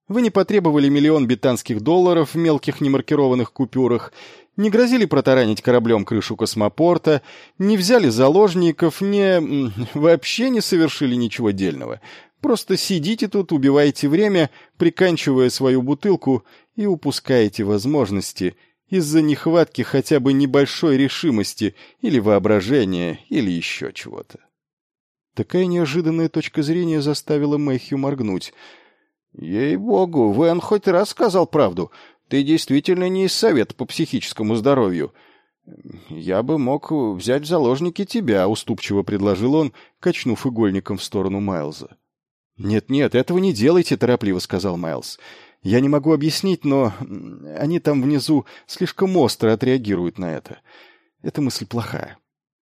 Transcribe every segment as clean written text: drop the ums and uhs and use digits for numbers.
Вы не потребовали $1 000 000 в мелких немаркированных купюрах, не грозили протаранить кораблем крышу космопорта, не взяли заложников, вообще не совершили ничего дельного. Просто сидите тут, убиваете время, приканчивая свою бутылку, и упускаете возможности из-за нехватки хотя бы небольшой решимости или воображения, или еще чего-то. Такая неожиданная точка зрения заставила Мэйхью моргнуть. «Ей-богу, Вэн хоть раз сказал правду. Ты действительно не из совета по психическому здоровью. Я бы мог взять в заложники тебя», — уступчиво предложил он, качнув игольником в сторону Майлза. «Нет-нет, этого не делайте», — торопливо сказал Майлз. «Я не могу объяснить, но они там внизу слишком остро отреагируют на это. Эта мысль плохая».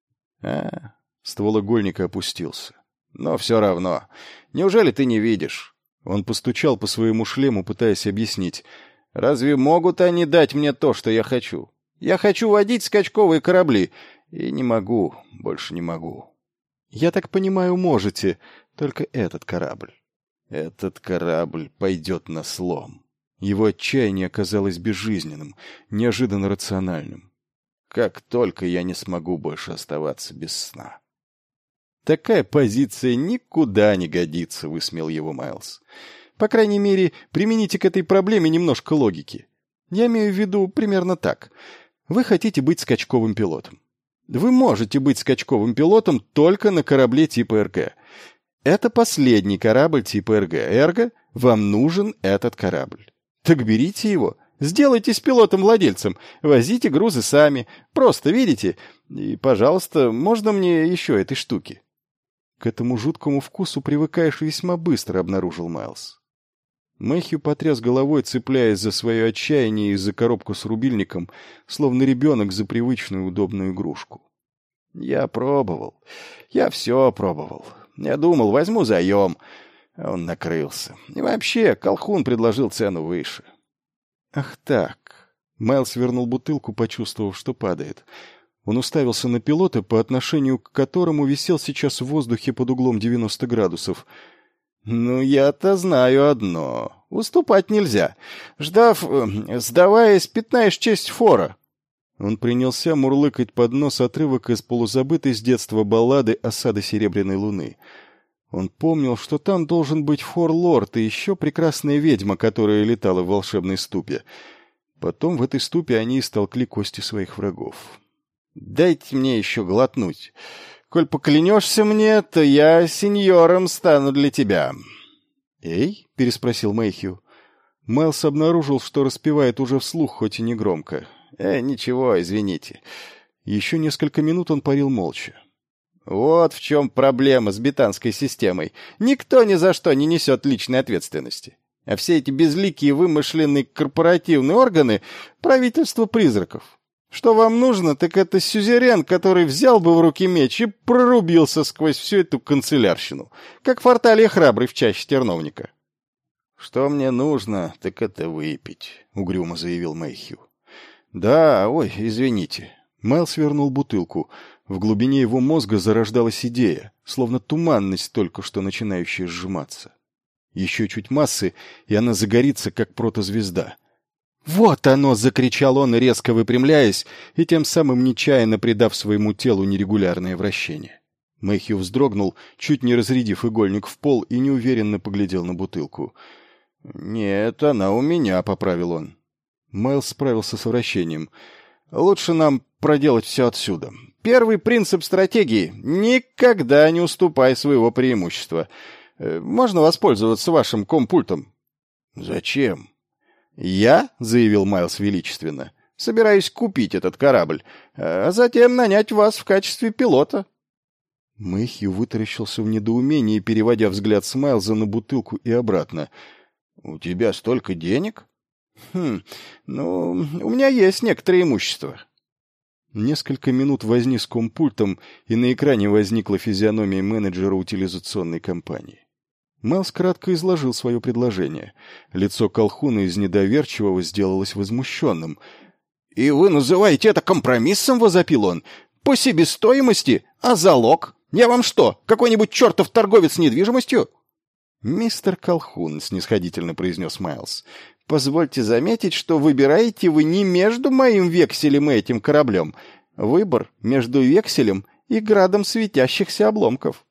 Ствол игольника опустился. «Но все равно. Неужели ты не видишь?» Он постучал по своему шлему, пытаясь объяснить. «Разве могут они дать мне то, что я хочу? Я хочу водить скачковые корабли, и не могу, больше не могу». «Я так понимаю, можете, только этот корабль». «Этот корабль пойдет на слом». Его отчаяние оказалось безжизненным, неожиданно рациональным. «Как только я не смогу больше оставаться без сна». «Такая позиция никуда не годится», — высмеял его Майлз. «По крайней мере, примените к этой проблеме немножко логики. Я имею в виду примерно так. Вы хотите быть скачковым пилотом. Вы можете быть скачковым пилотом только на корабле типа РГ. Это последний корабль типа РГ. Эрго, вам нужен этот корабль. Так берите его, сделайтесь пилотом-владельцем, возите грузы сами. Просто, видите? И, пожалуйста, можно мне еще этой штуки?» «К этому жуткому вкусу привыкаешь весьма быстро», — обнаружил Майлз. Мэйхью потряс головой, цепляясь за свое отчаяние и за коробку с рубильником, словно ребенок за привычную удобную игрушку. «Я пробовал. Я все пробовал. Я думал, возьму заем. А он накрылся. И вообще, Колхун предложил цену выше». «Ах так». Майлз вернул бутылку, почувствовав, что падает. Он уставился на пилота, по отношению к которому висел сейчас в воздухе под углом 90 градусов. «Ну, я-то знаю одно. Уступать нельзя. Сдаваясь, пятнаешь честь фора». Он принялся мурлыкать под нос отрывок из полузабытой с детства баллады «Осада Серебряной Луны». Он помнил, что там должен быть фор-лорд и еще прекрасная ведьма, которая летала в волшебной ступе. Потом в этой ступе они истолкли кости своих врагов. «Дайте мне еще глотнуть. Коль поклянешься мне, то я сеньором стану для тебя». «Эй?» — переспросил Мэйхью. Майлз обнаружил, что распевает уже вслух, хоть и не громко. Ничего, извините». Еще несколько минут он парил молча. «Вот в чем проблема с бетанской системой. Никто ни за что не несет личной ответственности. А все эти безликие вымышленные корпоративные органы — правительство призраков. Что вам нужно, так это сюзерен, который взял бы в руки меч и прорубился сквозь всю эту канцелярщину, как Форталия храбрый в чаще терновника». «Что мне нужно, так это выпить», — угрюмо заявил Мэйхью. «Да, ой, извините». Майлз вернул бутылку. В глубине его мозга зарождалась идея, словно туманность, только что начинающая сжиматься. Еще чуть массы, и она загорится, как протозвезда. «Вот оно!» — закричал он, резко выпрямляясь, и тем самым нечаянно придав своему телу нерегулярное вращение. Мэйхью вздрогнул, чуть не разрядив игольник в пол, и неуверенно поглядел на бутылку. «Нет, она у меня», — поправил он. Майлз справился с вращением. «Лучше нам проделать все отсюда. Первый принцип стратегии — никогда не уступай своего преимущества. Можно воспользоваться вашим компультом?» «Зачем?» «Я», — заявил Майлз величественно, — «собираюсь купить этот корабль, а затем нанять вас в качестве пилота». Мэйхью вытаращился в недоумении, переводя взгляд с Майлза на бутылку и обратно. «У тебя столько денег?» «Ну, у меня есть некоторые имущества». Несколько минут возни с компультом, и на экране возникла физиономия менеджера утилизационной компании. Майлз кратко изложил свое предложение. Лицо Колхуна из недоверчивого сделалось возмущенным. «И вы называете это компромиссом?» — возопил он. «По себестоимости? А залог? Я вам что, какой-нибудь чертов торговец недвижимостью?» «Мистер Колхун», — снисходительно произнес Майлз, — «позвольте заметить, что выбираете вы не между моим векселем и этим кораблем. Выбор между векселем и градом светящихся обломков».